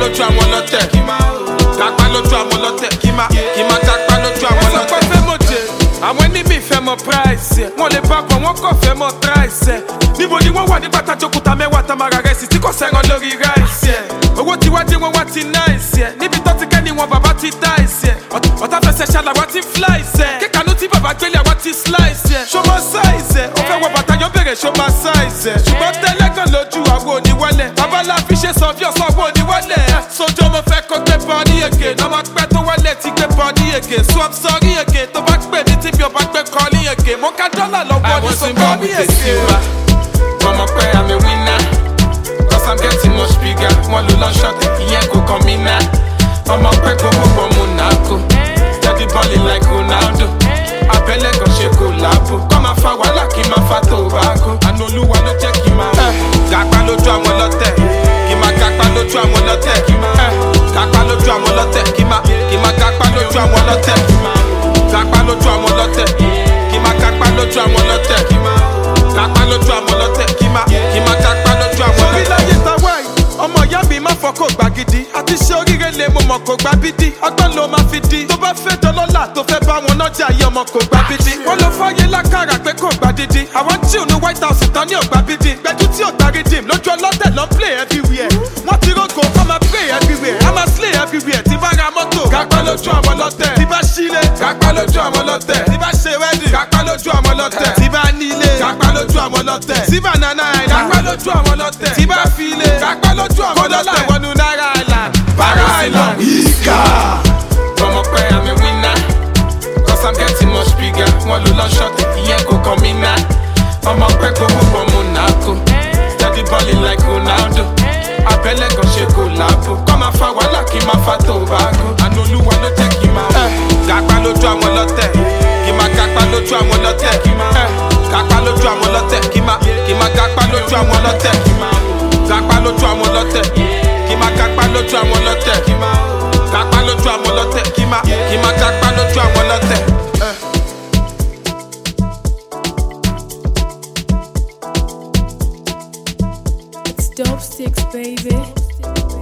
lójú àwọn ọlọ́tẹ̀. Kápá lójú àwọn ọlọ́tẹ̀. Kí máa kápá lójú àwọn ọlọ́tẹ̀. Wọ́n sọ pé fẹ́ mọ̀ jẹ, àwọn enemy fẹ́ mọ̀ price ẹ̀. Wọ́n lè bá kan, wọ́n kọ̀ fẹ́ mọ̀ price ẹ̀. Níbo ni wọ́n wà nígbà tájókúta mẹ́wàá tamara rẹ̀ sì tí kò sẹ́ran lórí rice ẹ̀. Owó ti wá dé wọn wá ti nice ẹ̀. Níbi tó ti kẹ́ ni wọn bàbá ti dice ẹ̀. Ọ̀tá fẹsẹ̀ ṣàlà wá ti flies ẹ̀. Kíkanú tí bàbá gbélé àwa ti slice ẹ̀. Ṣó mọ size ẹ̀, ó fẹ́ wọ bàtà yọ bèrè ṣó mọ size ẹ̀. Ṣùgbọ́n tẹ́lẹ̀ kan lójú àwọn òní wọlé. Babalá fi ṣe sọ bí ọ̀sán àwọn òní wọlé. Sojú ọmọ fẹ́ kó gbé bọ́ọ̀dì èké. Lọ́mọ pẹ́ tó wọlé ti gbé bọ́ọ̀dì èké. So I'm sorry èké tó bá pè ní tí mi ò bá gbé kọ́ọ̀lì èké. Mo ká dọ́là lọ́wọ́ ní so bọ́ọ̀dì èké. Ọmọ pẹ́ I'm a winner. Cause I'm getting much bigger. Wọ́n lò lọ́ ṣọ́ọ̀tì ìyẹn kò kàn mí ná. Ọmọ pẹ́ gbogbo wọn mú nàkó. Steady balling like Ronaldo. Abẹ́lẹ̀ kan ṣe kò láàbò. Kọ́ máa fa wàhálà kí máa fa tòbákò. Àná Olúwa ló jẹ́ kí máa kápá lójú àwọn ọlọ́tẹ̀. Kí máa kápá lójú àwọn ọlọ́tẹ̀. Kápá lójú àwọn ọlọ́tẹ̀. Kí máa kápá lójú àwọn ọlọ́tẹ̀. Kápá lójú àwọn ọlọ́tẹ̀. Kí máa kápá lójú àwọn ọlọ́tẹ̀. Kápá lójú àwọn ọlọ́tẹ̀. Kí máa kápá lójú àwọn ọlọ́tẹ̀. Orílẹ̀-èdè tàwa yìí, ọmọ ìyá mi má fọkọ̀ gbàgidi. Àti ṣe oríire lè mo mọ̀ kò gbá bídí. Ọgbọ́n ló máa fi di. Tó bá fẹ́ dọ́lọ́là tó fẹ́ bá wọn náà jẹ́ ayé ọmọ kò gbá bídí. Wọ́n lọ fáyé lákàrà pé kò gbá dídí. Àwọn tí òun White House tán ní ọ̀gbá bídí. Gbẹ̀jú tí ò gbá rídìm lójú ọlọ́tẹ̀ lọ play everywhere. Wọ́n ti rógo kọ́ máa pray everywhere. A máa slay everywhere. Tí bá ra mọ́tò, kápá lójú àwọn ọlọ́tẹ̀. Tí bá sílé, kápá lójú àwọn ọlọ́tẹ̀. Tí bá ṣe wedding, kápá lójú àwọn ọlọ́tẹ̀. Tí bá nílé, kápá lójú àwọn ọlọ́tẹ̀. Tí bá nana island, kápá lójú àwọn ọlọ́tẹ̀. Tí bá filé, kápá lójú àwọn ọlọ́tẹ̀. Wọnú Naira Island, Para Island. Ika. Ọmọ pẹ́ I'm a winner. Cause I'm getting much bigger. Wọ́n lò lọ́ ṣọ́ọ̀tì ìyẹn kò kàn mí ná. Ọmọ pẹ́ gbogbo wọn mú nàkó. Steady balling like Ronaldo. Abẹ́lẹ̀ kan ṣe kò láàbò. Kọ́ máa fa wàhálà kí máa fa tòbákò. Àná Olúwa ló jẹ́ kí máa kápá lójú àwọn ọlọ́tẹ̀. Kí máa kápá lójú àwọn ọlọ́tẹ̀. Kápá lójú àwọn ọlọ́tẹ̀. Kí máa kápá lójú àwọn ọlọ́tẹ̀. Kápá lójú àwọn ọlọ́tẹ̀. Kí máa kápá lójú àwọn ọlọ́tẹ̀. Kápá lójú àwọn ọlọ́tẹ̀. Kí máa kápá lójú àwọn ọlọ́tẹ̀. It's Dope Six, baby.